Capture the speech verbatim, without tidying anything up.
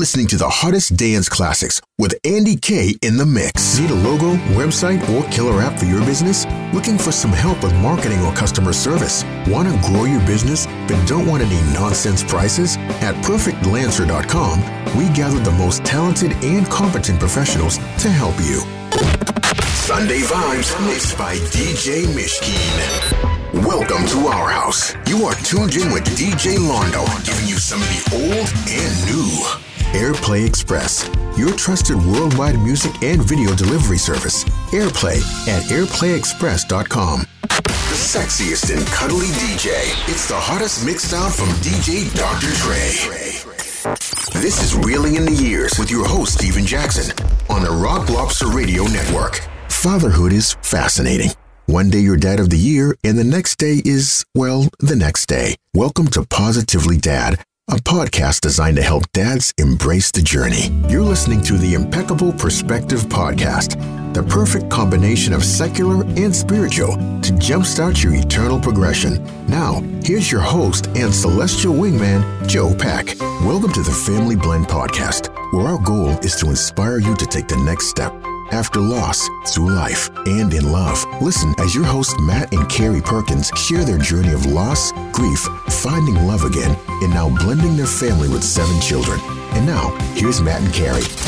listening to the hottest dance classics with Andy K in the mix. Need a logo, website, or killer app for your business? Looking for some help with marketing or customer service? Want to grow your business but don't want any nonsense prices? At perfect lancer dot com, we gather the most talented and competent professionals to help you. Sunday Vibes mixed by D J Mishkeen. Welcome to our house. You are tuned in with D J Londo, giving you some of the old and new. AirPlay Express, your trusted worldwide music and video delivery service. AirPlay at airplay express dot com. The sexiest and cuddly D J. It's the hottest mixed out from D J Doctor Dre. This is Reeling in the Years with your host, Steven Jackson, on the Rock Lobster Radio Network. Fatherhood is fascinating. One day you're dad of the year, and the next day is, well, the next day. Welcome to Positively Dad, a podcast designed to help dads embrace the journey. You're listening to the Impeccable Perspective Podcast, the perfect combination of secular and spiritual to jumpstart your eternal progression. Now, here's your host and celestial wingman, Joe Pack. Welcome to the Family Blend Podcast, where our goal is to inspire you to take the next step after loss, through life, and in love. Listen as your hosts Matt and Carrie Perkins share their journey of loss, grief, finding love again, and now blending their family with seven children. And now, here's Matt and Carrie.